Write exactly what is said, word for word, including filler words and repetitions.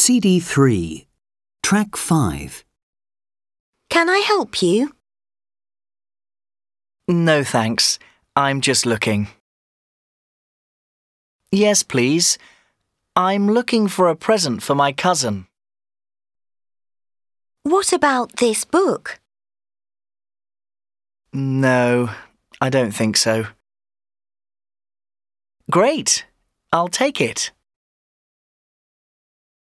C D three, Track five. Can I help you? No, thanks. I'm just looking. Yes, please. I'm looking for a present for my cousin. What about this book? No, I don't think so. Great. I'll take it.